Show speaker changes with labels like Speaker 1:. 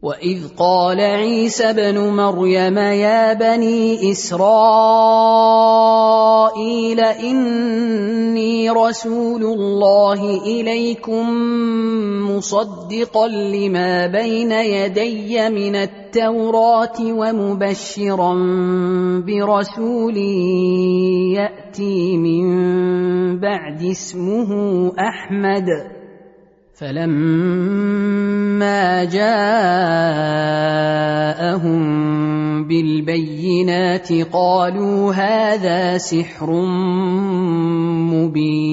Speaker 1: وإذ قال عيسى ابن مريم يا بني إسرائيل إني رسول الله إليكم مصدقا لما بين يدي من التوراة ومبشرا برسول يأتي من بعد اسمه أحمد فلما جاءهم بالبينات قالوا هذا سحر مبين